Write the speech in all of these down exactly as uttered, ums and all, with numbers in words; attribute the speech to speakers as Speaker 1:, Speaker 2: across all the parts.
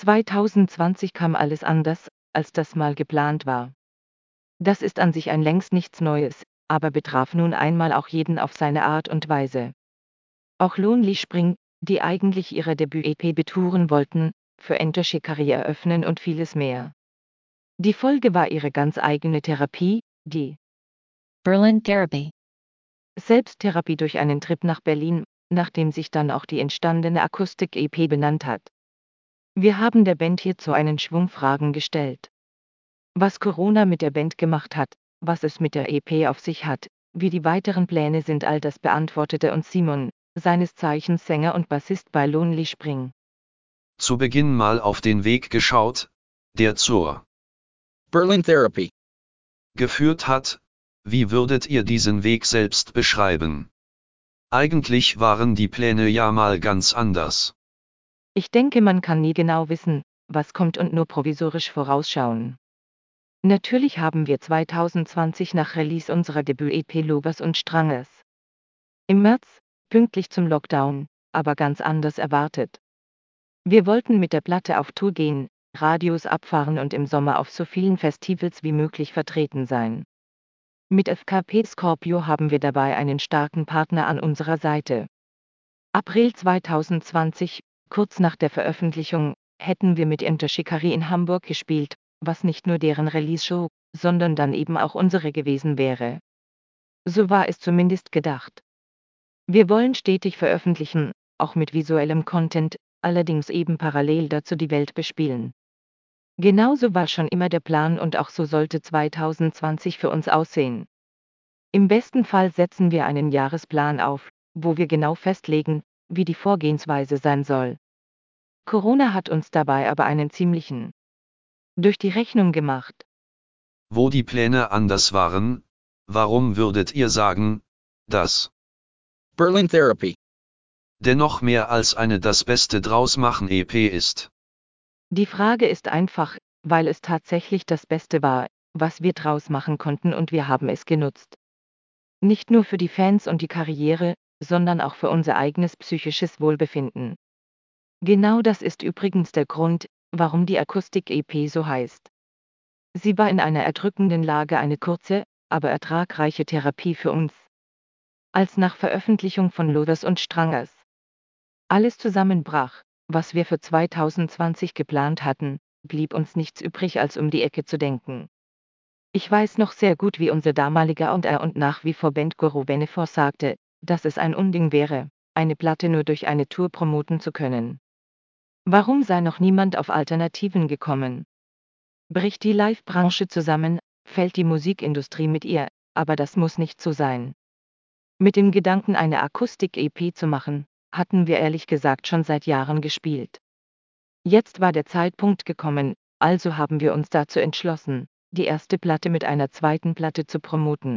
Speaker 1: zwanzig zwanzig kam alles anders, als das mal geplant war. Das ist an sich ein längst nichts Neues, aber betraf nun einmal auch jeden auf seine Art und Weise. Auch Lonely Spring, die eigentlich ihre Debüt-E P betouren wollten, für Enter Shikari eröffnen und vieles mehr. Die Folge war ihre ganz eigene Therapie, die
Speaker 2: Berlin Therapy.
Speaker 1: Selbsttherapie durch einen Trip nach Berlin, nachdem sich dann auch die entstandene Akustik-E P benannt hat. Wir haben der Band hierzu einen Schwung Fragen gestellt. Was Corona mit der Band gemacht hat, was es mit der E P auf sich hat, wie die weiteren Pläne sind, all das beantwortete uns Simon, seines Zeichens Sänger und Bassist bei Lonely Spring.
Speaker 3: Zu Beginn mal auf den Weg geschaut, der zur
Speaker 4: Berlin Therapy
Speaker 3: geführt hat. Wie würdet ihr diesen Weg selbst beschreiben? Eigentlich waren die Pläne ja mal ganz anders.
Speaker 1: Ich denke, man kann nie genau wissen, was kommt und nur provisorisch vorausschauen. Natürlich haben wir zwanzig zwanzig nach Release unserer Debüt-E P Lovers und Stranges im März, pünktlich zum Lockdown, aber ganz anders erwartet. Wir wollten mit der Platte auf Tour gehen, Radios abfahren und im Sommer auf so vielen Festivals wie möglich vertreten sein. Mit F K P Scorpio haben wir dabei einen starken Partner an unserer Seite. April zwanzig zwanzig, kurz nach der Veröffentlichung, hätten wir mit Enter Shikari in Hamburg gespielt, was nicht nur deren Release-Show, sondern dann eben auch unsere gewesen wäre. So war es zumindest gedacht. Wir wollen stetig veröffentlichen, auch mit visuellem Content, allerdings eben parallel dazu die Welt bespielen. Genauso war schon immer der Plan und auch so sollte zwanzig zwanzig für uns aussehen. Im besten Fall setzen wir einen Jahresplan auf, wo wir genau festlegen, wie die Vorgehensweise sein soll. Corona hat uns dabei aber einen ziemlichen durch die Rechnung gemacht.
Speaker 3: Wo die Pläne anders waren, warum würdet ihr sagen, dass
Speaker 4: Berlin Therapy
Speaker 3: dennoch mehr als eine Das Beste draus machen E P ist?
Speaker 1: Die Frage ist einfach, weil es tatsächlich das Beste war, was wir draus machen konnten und wir haben es genutzt. Nicht nur für die Fans und die Karriere, sondern auch für unser eigenes psychisches Wohlbefinden. Genau das ist übrigens der Grund, warum die Akustik-E P so heißt. Sie war in einer erdrückenden Lage eine kurze, aber ertragreiche Therapie für uns. Als nach Veröffentlichung von Lovers und Stranges alles zusammenbrach, was wir für zwanzig zwanzig geplant hatten, blieb uns nichts übrig, als um die Ecke zu denken. Ich weiß noch sehr gut, wie unser damaliger und er und nach wie vor Bandguru Benefort sagte, dass es ein Unding wäre, eine Platte nur durch eine Tour promoten zu können. Warum sei noch niemand auf Alternativen gekommen? Bricht die Live-Branche zusammen, fällt die Musikindustrie mit ihr, aber das muss nicht so sein. Mit dem Gedanken, eine Akustik-E P zu machen, hatten wir ehrlich gesagt schon seit Jahren gespielt. Jetzt war der Zeitpunkt gekommen, also haben wir uns dazu entschlossen, die erste Platte mit einer zweiten Platte zu promoten.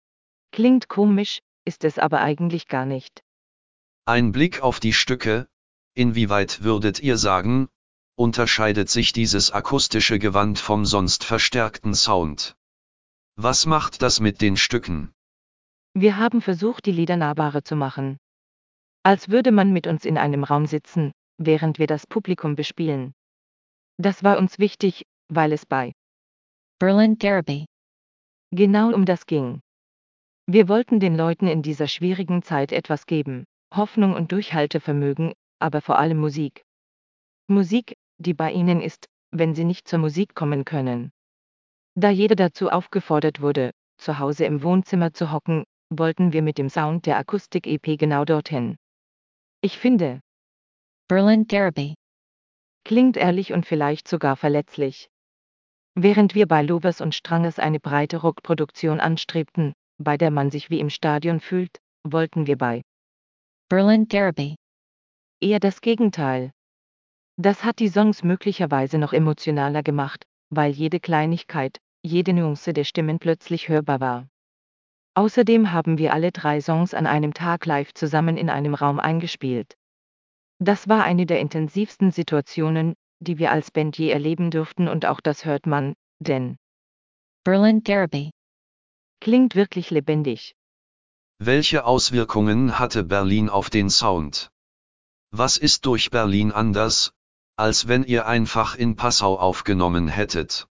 Speaker 1: Klingt komisch, ist es aber eigentlich gar nicht.
Speaker 3: Ein Blick auf die Stücke, inwieweit würdet ihr sagen, unterscheidet sich dieses akustische Gewand vom sonst verstärkten Sound? Was macht das mit den Stücken?
Speaker 1: Wir haben versucht, die Lieder nahbarer zu machen. Als würde man mit uns in einem Raum sitzen, während wir das Publikum bespielen. Das war uns wichtig, weil es bei
Speaker 2: Berlin Therapy
Speaker 1: genau um das ging. Wir wollten den Leuten in dieser schwierigen Zeit etwas geben, Hoffnung und Durchhaltevermögen, aber vor allem Musik. Musik, die bei ihnen ist, wenn sie nicht zur Musik kommen können. Da jeder dazu aufgefordert wurde, zu Hause im Wohnzimmer zu hocken, wollten wir mit dem Sound der Akustik-E P genau dorthin. Ich finde,
Speaker 2: Berlin Therapy
Speaker 1: klingt ehrlich und vielleicht sogar verletzlich. Während wir bei Lovers und Stranges eine breite Rockproduktion anstrebten, bei der man sich wie im Stadion fühlt, wollten wir bei
Speaker 2: Berlin Therapy
Speaker 1: eher das Gegenteil. Das hat die Songs möglicherweise noch emotionaler gemacht, weil jede Kleinigkeit, jede Nuance der Stimmen plötzlich hörbar war. Außerdem haben wir alle drei Songs an einem Tag live zusammen in einem Raum eingespielt. Das war eine der intensivsten Situationen, die wir als Band je erleben durften und auch das hört man, denn
Speaker 2: Berlin Therapy
Speaker 1: klingt wirklich lebendig.
Speaker 3: Welche Auswirkungen hatte Berlin auf den Sound? Was ist durch Berlin anders, als wenn ihr einfach in Passau aufgenommen hättet.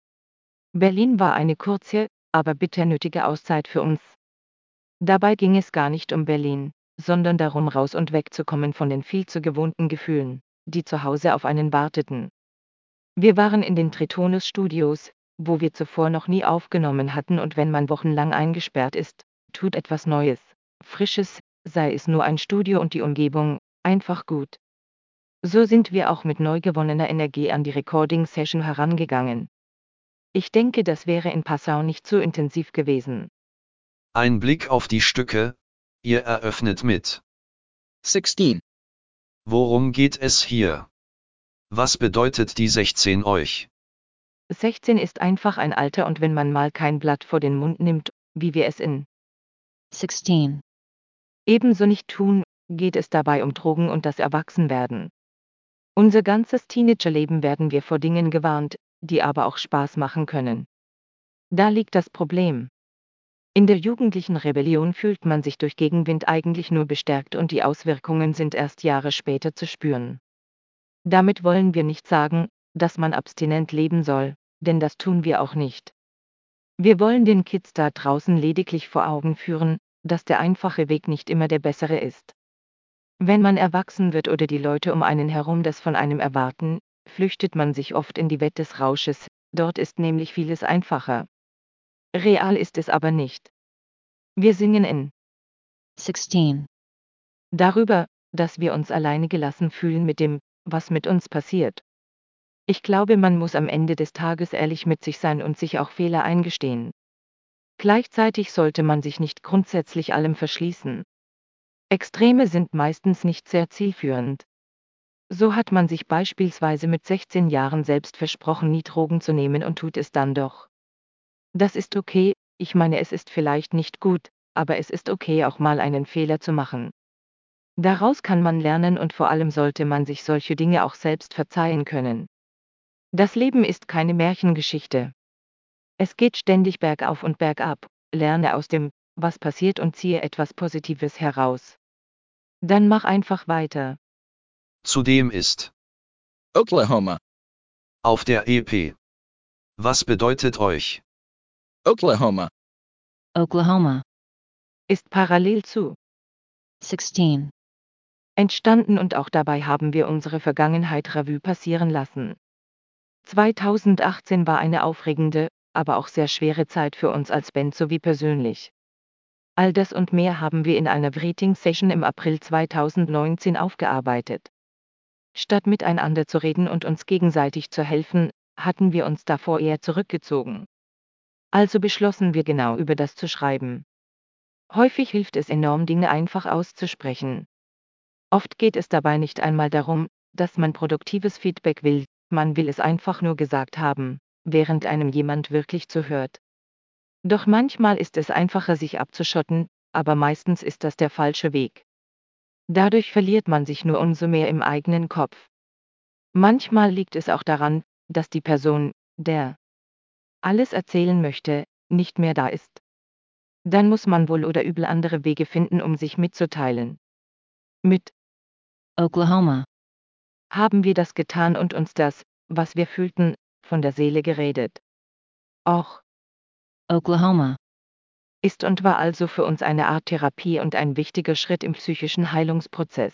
Speaker 1: Berlin war eine kurze, aber bitter nötige Auszeit für uns. Dabei ging es gar nicht um Berlin, sondern darum, raus und wegzukommen von den viel zu gewohnten Gefühlen, die zu Hause auf einen warteten. Wir waren in den Tritonus-Studios, wo wir zuvor noch nie aufgenommen hatten, und wenn man wochenlang eingesperrt ist, tut etwas Neues, Frisches, sei es nur ein Studio und die Umgebung, einfach gut. So sind wir auch mit neu gewonnener Energie an die Recording-Session herangegangen. Ich denke, das wäre in Passau nicht so intensiv gewesen.
Speaker 3: Ein Blick auf die Stücke, ihr eröffnet mit
Speaker 4: sixteen.
Speaker 3: Worum geht es hier? Was bedeutet die sechzehn euch?
Speaker 1: sechzehn ist einfach ein Alter, und wenn man mal kein Blatt vor den Mund nimmt, wie wir es in
Speaker 2: sixteen.
Speaker 1: ebenso nicht tun, geht es dabei um Drogen und das Erwachsenwerden. Unser ganzes Teenagerleben werden wir vor Dingen gewarnt, die aber auch Spaß machen können. Da liegt das Problem. In der jugendlichen Rebellion fühlt man sich durch Gegenwind eigentlich nur bestärkt, und die Auswirkungen sind erst Jahre später zu spüren. Damit wollen wir nicht sagen, dass man abstinent leben soll, denn das tun wir auch nicht. Wir wollen den Kids da draußen lediglich vor Augen führen, dass der einfache Weg nicht immer der bessere ist. Wenn man erwachsen wird oder die Leute um einen herum das von einem erwarten, flüchtet man sich oft in die Welt des Rausches, dort ist nämlich vieles einfacher. Real ist es aber nicht. Wir singen in
Speaker 2: sixteen.
Speaker 1: darüber, dass wir uns alleine gelassen fühlen mit dem, was mit uns passiert. Ich glaube, man muss am Ende des Tages ehrlich mit sich sein und sich auch Fehler eingestehen. Gleichzeitig sollte man sich nicht grundsätzlich allem verschließen. Extreme sind meistens nicht sehr zielführend. So hat man sich beispielsweise mit sechzehn Jahren selbst versprochen, nie Drogen zu nehmen, und tut es dann doch. Das ist okay, ich meine, es ist vielleicht nicht gut, aber es ist okay, auch mal einen Fehler zu machen. Daraus kann man lernen, und vor allem sollte man sich solche Dinge auch selbst verzeihen können. Das Leben ist keine Märchengeschichte. Es geht ständig bergauf und bergab, lerne aus dem, was passiert, und ziehe etwas Positives heraus. Dann mach einfach weiter.
Speaker 3: Zudem ist
Speaker 4: Oklahoma.
Speaker 3: auf der E P. Was bedeutet euch?
Speaker 4: Oklahoma.
Speaker 2: Oklahoma.
Speaker 1: Ist parallel zu
Speaker 2: sixteen.
Speaker 1: entstanden, und auch dabei haben wir unsere Vergangenheit Revue passieren lassen. zweitausendachtzehn war eine aufregende, aber auch sehr schwere Zeit für uns als Band sowie persönlich. All das und mehr haben wir in einer Writing-Session im April zweitausendneunzehn aufgearbeitet. Statt miteinander zu reden und uns gegenseitig zu helfen, hatten wir uns davor eher zurückgezogen. Also beschlossen wir, genau über das zu schreiben. Häufig hilft es enorm, Dinge einfach auszusprechen. Oft geht es dabei nicht einmal darum, dass man produktives Feedback will, man will es einfach nur gesagt haben, während einem jemand wirklich zuhört. Doch manchmal ist es einfacher, sich abzuschotten, aber meistens ist das der falsche Weg. Dadurch verliert man sich nur umso mehr im eigenen Kopf. Manchmal liegt es auch daran, dass die Person, der alles erzählen möchte, nicht mehr da ist. Dann muss man wohl oder übel andere Wege finden, um sich mitzuteilen. Mit
Speaker 2: Oklahoma.
Speaker 1: haben wir das getan und uns das, was wir fühlten, von der Seele geredet. Auch
Speaker 2: Oklahoma.
Speaker 1: ist und war also für uns eine Art Therapie und ein wichtiger Schritt im psychischen Heilungsprozess.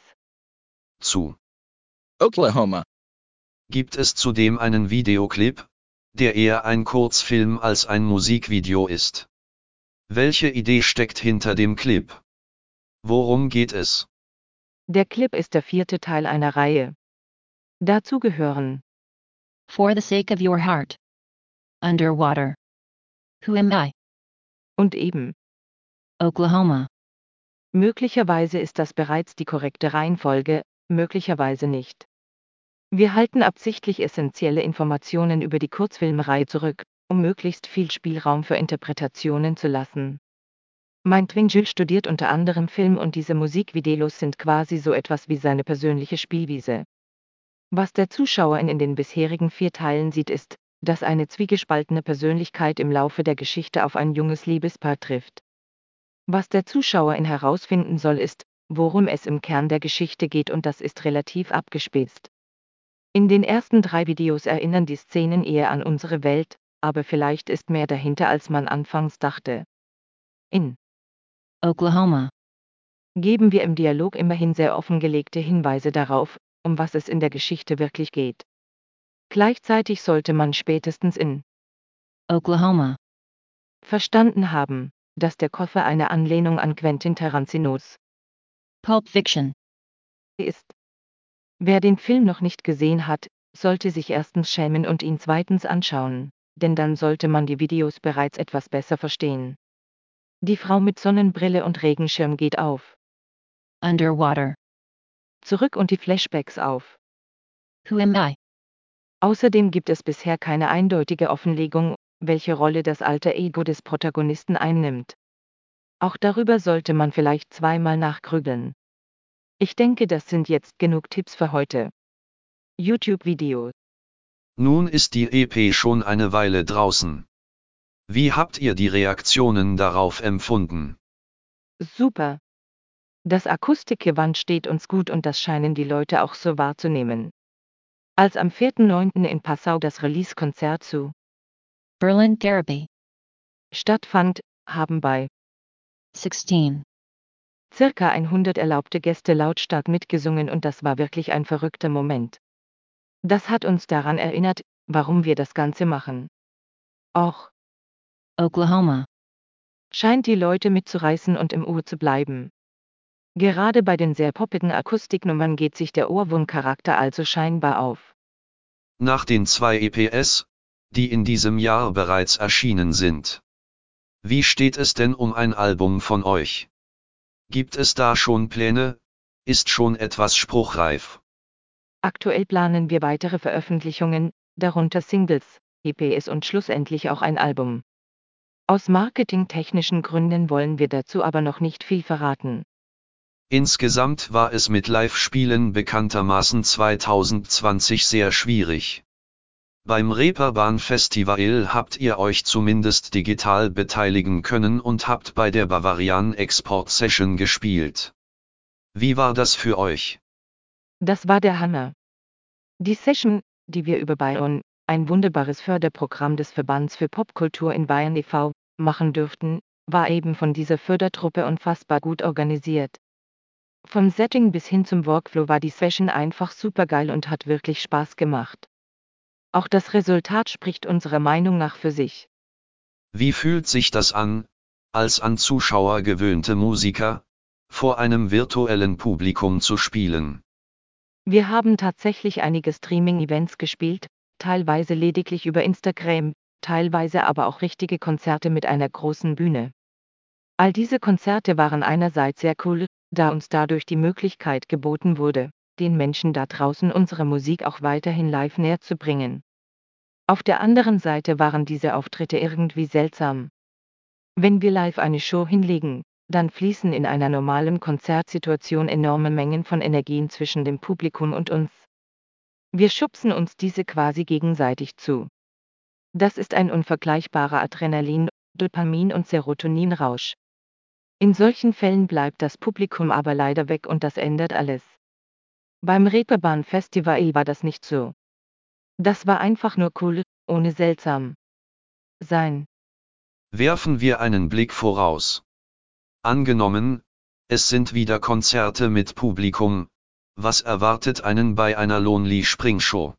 Speaker 3: Zu
Speaker 4: Oklahoma.
Speaker 3: gibt es zudem einen Videoclip, der eher ein Kurzfilm als ein Musikvideo ist. Welche Idee steckt hinter dem Clip? Worum geht es?
Speaker 1: Der Clip ist der vierte Teil einer Reihe. Dazu gehören
Speaker 2: For the sake of your heart. Underwater. Who am I?
Speaker 1: und eben.
Speaker 2: Oklahoma.
Speaker 1: Möglicherweise ist das bereits die korrekte Reihenfolge, möglicherweise nicht. Wir halten absichtlich essentielle Informationen über die Kurzfilmreihe zurück, um möglichst viel Spielraum für Interpretationen zu lassen. Mein Twin Jules studiert unter anderem Film, und diese Musikvideos sind quasi so etwas wie seine persönliche Spielwiese. Was der Zuschauer in, in den bisherigen vier Teilen sieht, ist, dass eine zwiegespaltene Persönlichkeit im Laufe der Geschichte auf ein junges Liebespaar trifft. Was der Zuschauer in herausfinden soll, ist, worum es im Kern der Geschichte geht, und das ist relativ abgespitzt. In den ersten drei Videos erinnern die Szenen eher an unsere Welt, aber vielleicht ist mehr dahinter, als man anfangs dachte. In
Speaker 2: Oklahoma.
Speaker 1: geben wir im Dialog immerhin sehr offengelegte Hinweise darauf, um was es in der Geschichte wirklich geht. Gleichzeitig sollte man spätestens in
Speaker 2: Oklahoma.
Speaker 1: verstanden haben, dass der Koffer eine Anlehnung an Quentin Tarantinos
Speaker 2: Pulp Fiction.
Speaker 1: ist. Wer den Film noch nicht gesehen hat, sollte sich erstens schämen und ihn zweitens anschauen, denn dann sollte man die Videos bereits etwas besser verstehen. Die Frau mit Sonnenbrille und Regenschirm geht auf.
Speaker 2: Underwater.
Speaker 1: Zurück und die Flashbacks auf.
Speaker 2: Who am I?
Speaker 1: Außerdem gibt es bisher keine eindeutige Offenlegung, welche Rolle das alter Ego des Protagonisten einnimmt. Auch darüber sollte man vielleicht zweimal nachgrübeln. Ich denke, das sind jetzt genug Tipps für heute. YouTube-Video.
Speaker 3: Nun ist die E P schon eine Weile draußen. Wie habt ihr die Reaktionen darauf empfunden?
Speaker 1: Super. Das Akustikgewand steht uns gut und das scheinen die Leute auch so wahrzunehmen. Als am vierten neunten in Passau das Release-Konzert zu
Speaker 2: Berlin Therapy.
Speaker 1: stattfand, haben bei
Speaker 2: sixteen.
Speaker 1: circa hundert erlaubte Gäste lautstark mitgesungen und das war wirklich ein verrückter Moment. Das hat uns daran erinnert, warum wir das Ganze machen. Auch
Speaker 2: Oklahoma.
Speaker 1: scheint die Leute mitzureißen und im Ohr zu bleiben. Gerade bei den sehr poppigen Akustiknummern geht sich der Ohrwurmcharakter also scheinbar auf.
Speaker 3: Nach den zwei E Ps, die in diesem Jahr bereits erschienen sind. Wie steht es denn um ein Album von euch? Gibt es da schon Pläne? Ist schon etwas spruchreif?
Speaker 1: Aktuell planen wir weitere Veröffentlichungen, darunter Singles, E Ps und schlussendlich auch ein Album. Aus marketingtechnischen Gründen wollen wir dazu aber noch nicht viel verraten.
Speaker 3: Insgesamt war es mit Live-Spielen bekanntermaßen zwanzig zwanzig sehr schwierig. Beim Reeperbahn Festival habt ihr euch zumindest digital beteiligen können und habt bei der Bavarian Export Session gespielt. Wie war das für euch?
Speaker 1: Das war der Hammer. Die Session, die wir über Bayern, ein wunderbares Förderprogramm des Verbands für Popkultur in Bayern e V, machen dürften, war eben von dieser Fördertruppe unfassbar gut organisiert. Vom Setting bis hin zum Workflow war die Session einfach supergeil und hat wirklich Spaß gemacht. Auch das Resultat spricht unserer Meinung nach für sich.
Speaker 3: Wie fühlt sich das an, als an Zuschauer gewöhnte Musiker, vor einem virtuellen Publikum zu spielen?
Speaker 1: Wir haben tatsächlich einige Streaming-Events gespielt, teilweise lediglich über Instagram, teilweise aber auch richtige Konzerte mit einer großen Bühne. All diese Konzerte waren einerseits sehr cool, da uns dadurch die Möglichkeit geboten wurde, den Menschen da draußen unsere Musik auch weiterhin live näher zu bringen. Auf der anderen Seite waren diese Auftritte irgendwie seltsam. Wenn wir live eine Show hinlegen, dann fließen in einer normalen Konzertsituation enorme Mengen von Energien zwischen dem Publikum und uns. Wir schubsen uns diese quasi gegenseitig zu. Das ist ein unvergleichbarer Adrenalin-, Dopamin- und Serotoninrausch. In solchen Fällen bleibt das Publikum aber leider weg und das ändert alles. Beim Reeperbahn Festival war das nicht so. Das war einfach nur cool, ohne seltsam sein.
Speaker 3: Werfen wir einen Blick voraus. Angenommen, es sind wieder Konzerte mit Publikum, was erwartet einen bei einer Lonely Spring Show?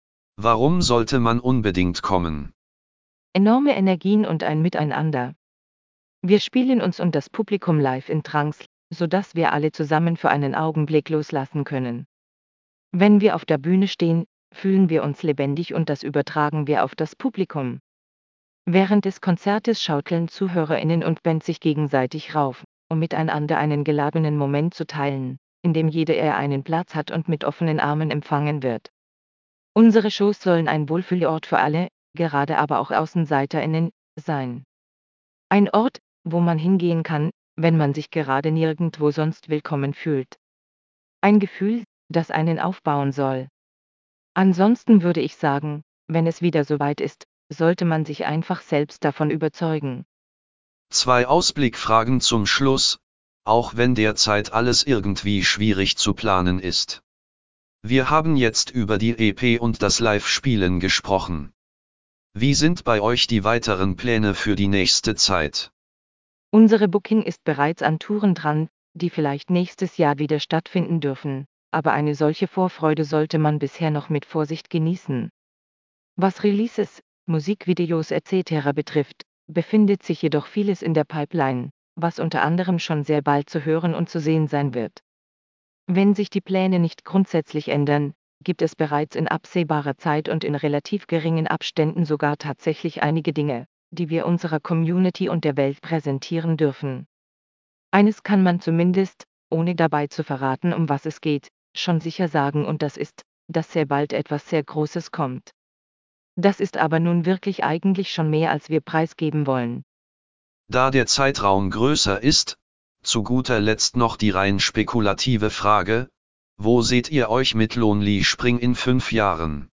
Speaker 3: Warum sollte man unbedingt kommen?
Speaker 1: Enorme Energien und ein Miteinander. Wir spielen uns und das Publikum live in Trance, sodass wir alle zusammen für einen Augenblick loslassen können. Wenn wir auf der Bühne stehen, fühlen wir uns lebendig und das übertragen wir auf das Publikum. Während des Konzertes schaukeln ZuhörerInnen und Band sich gegenseitig rauf, um miteinander einen geladenen Moment zu teilen, in dem jeder eher einen Platz hat und mit offenen Armen empfangen wird. Unsere Shows sollen ein Wohlfühlort für alle, gerade aber auch AußenseiterInnen, sein. Ein Ort, wo man hingehen kann, wenn man sich gerade nirgendwo sonst willkommen fühlt. Ein Gefühl, das einen aufbauen soll. Ansonsten würde ich sagen, wenn es wieder soweit ist, sollte man sich einfach selbst davon überzeugen.
Speaker 3: Zwei Ausblickfragen zum Schluss, auch wenn derzeit alles irgendwie schwierig zu planen ist. Wir haben jetzt über die E P und das Live-Spielen gesprochen. Wie sind bei euch die weiteren Pläne für die nächste Zeit?
Speaker 1: Unsere Booking ist bereits an Touren dran, die vielleicht nächstes Jahr wieder stattfinden dürfen, aber eine solche Vorfreude sollte man bisher noch mit Vorsicht genießen. Was Releases, Musikvideos et cetera betrifft, befindet sich jedoch vieles in der Pipeline, was unter anderem schon sehr bald zu hören und zu sehen sein wird. Wenn sich die Pläne nicht grundsätzlich ändern, gibt es bereits in absehbarer Zeit und in relativ geringen Abständen sogar tatsächlich einige Dinge, die wir unserer Community und der Welt präsentieren dürfen. Eines kann man zumindest, ohne dabei zu verraten, um was es geht, schon sicher sagen, und das ist, dass sehr bald etwas sehr Großes kommt. Das ist aber nun wirklich eigentlich schon mehr, als wir preisgeben wollen.
Speaker 3: Da der Zeitraum größer ist, zu guter Letzt noch die rein spekulative Frage: Wo seht ihr euch mit Lonely Spring in fünf Jahren?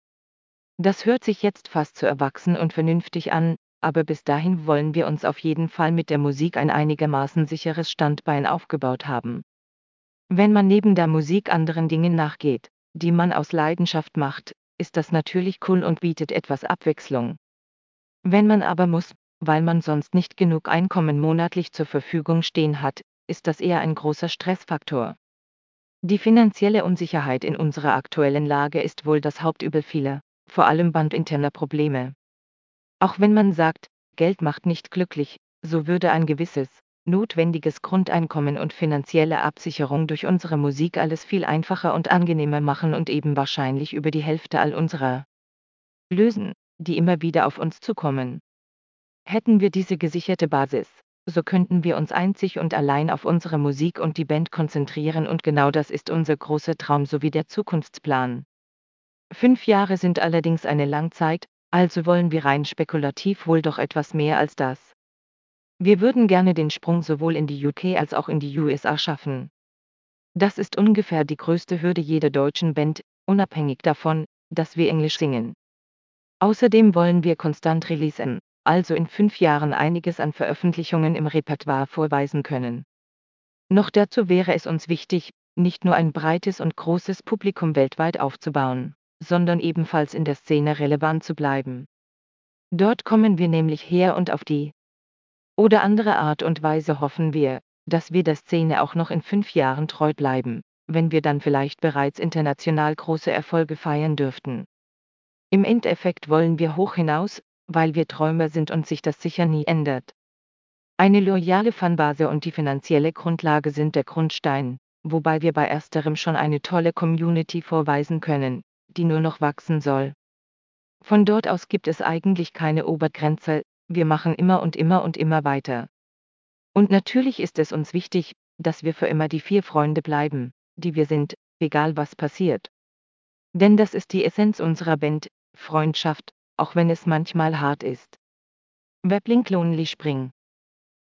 Speaker 1: Das hört sich jetzt fast zu erwachsen und vernünftig an, aber bis dahin wollen wir uns auf jeden Fall mit der Musik ein einigermaßen sicheres Standbein aufgebaut haben. Wenn man neben der Musik anderen Dingen nachgeht, die man aus Leidenschaft macht, ist das natürlich cool und bietet etwas Abwechslung. Wenn man aber muss, weil man sonst nicht genug Einkommen monatlich zur Verfügung stehen hat, ist das eher ein großer Stressfaktor. Die finanzielle Unsicherheit in unserer aktuellen Lage ist wohl das Hauptübel vieler, vor allem bandinterner Probleme. Auch wenn man sagt, Geld macht nicht glücklich, so würde ein gewisses, notwendiges Grundeinkommen und finanzielle Absicherung durch unsere Musik alles viel einfacher und angenehmer machen und eben wahrscheinlich über die Hälfte all unserer lösen, die immer wieder auf uns zukommen. Hätten wir diese gesicherte Basis, so könnten wir uns einzig und allein auf unsere Musik und die Band konzentrieren, und genau das ist unser großer Traum sowie der Zukunftsplan. Fünf Jahre sind allerdings eine Langzeit, also wollen wir rein spekulativ wohl doch etwas mehr als das. Wir würden gerne den Sprung sowohl in die U K als auch in die U S A schaffen. Das ist ungefähr die größte Hürde jeder deutschen Band, unabhängig davon, dass wir Englisch singen. Außerdem wollen wir konstant releasen, also in fünf Jahren einiges an Veröffentlichungen im Repertoire vorweisen können. Noch dazu wäre es uns wichtig, nicht nur ein breites und großes Publikum weltweit aufzubauen, sondern ebenfalls in der Szene relevant zu bleiben. Dort kommen wir nämlich her, und auf die oder andere Art und Weise hoffen wir, dass wir der Szene auch noch in fünf Jahren treu bleiben, wenn wir dann vielleicht bereits international große Erfolge feiern dürften. Im Endeffekt wollen wir hoch hinaus, weil wir Träumer sind und sich das sicher nie ändert. Eine loyale Fanbase und die finanzielle Grundlage sind der Grundstein, wobei wir bei ersterem schon eine tolle Community vorweisen können, die nur noch wachsen soll. Von dort aus gibt es eigentlich keine Obergrenze, wir machen immer und immer und immer weiter. Und natürlich ist es uns wichtig, dass wir für immer die vier Freunde bleiben, die wir sind, egal was passiert. Denn das ist die Essenz unserer Band, Freundschaft, auch wenn es manchmal hart ist. Wer blinkt Lonely Spring?